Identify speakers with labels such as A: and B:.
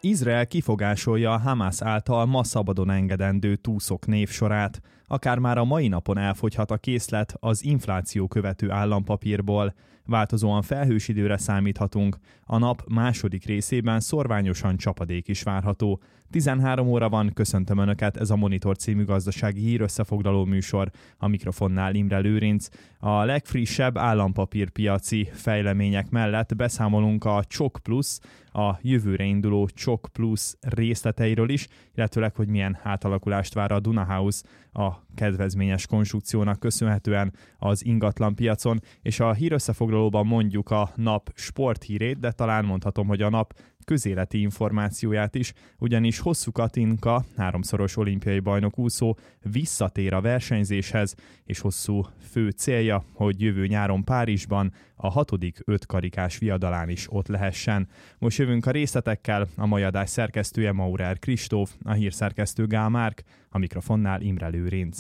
A: Izrael kifogásolja a Hamász által ma szabadon engedendő túszok névsorát. Akár már a mai napon elfogyhat a készlet az infláció követő állampapírból. Változóan felhős időre számíthatunk. A nap második részében szorványosan csapadék is várható. 13 óra van, köszöntöm Önöket, ez a Monitor című gazdasági hírösszefoglaló műsor. A mikrofonnál Imre Lőrinc. A legfrissebb állampapírpiaci fejlemények mellett beszámolunk a Csok Plusz, a jövőre induló Csok Plusz részleteiről is, illetőleg, hogy milyen átalakulást vár a Dunahouse a kedvezményes konstrukciónak köszönhetően az ingatlanpiacon, és a hírösszefoglalóban mondjuk a nap sporthírét, de talán mondhatom, hogy a nap közéleti információját is, ugyanis Hosszú Katinka, 3-szoros olimpiai bajnok úszó visszatér a versenyzéshez, és Hosszú fő célja, hogy jövő nyáron Párizsban a 6. ötkarikás viadalán is ott lehessen. Most jövünk a részletekkel, a mai adás szerkesztője Maurer Kristóf, a hírszerkesztő Gál Márk, a mikrofonnál Imre Lőrinc.